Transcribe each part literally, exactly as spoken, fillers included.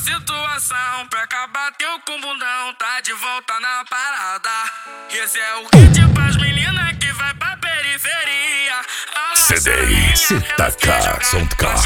situação pra acabar teu com bundão, tá de volta na parada. Esse é o kit pras meninas que vai pra periferia. C D C T K Soundcar,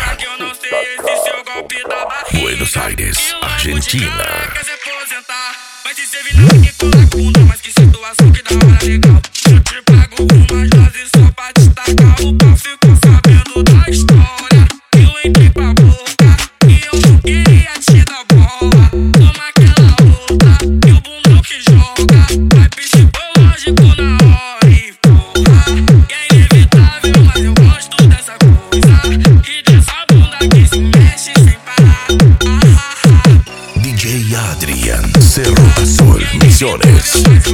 Buenos Aires, Argentina. Mas se cê vir na minha com a bunda, mas que situação que da hora legal. Eu te pago umas doses só pra destacar. O pau ficou sabendo da história. Eu entrei pra boca e eu não queria te dar bola. Toma aquela outra e o bundão que joga. Vai psicológico na hora e porra. E é inevitável, mas eu gosto dessa coisa. E dessa bunda que se mexe sem parar. Ah, ah, ah. D J Adrian, Cerro Azul, Misiones.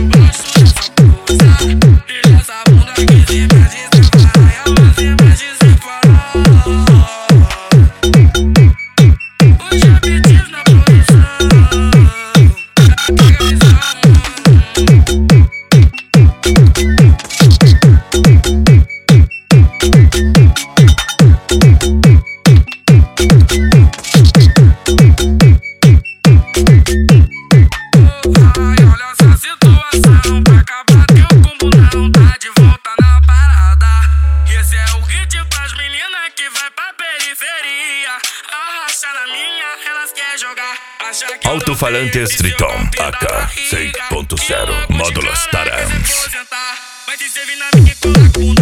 Alto-falantes Triton A K seis ponto zero, módulos Tarans. Mas se cê vir na minha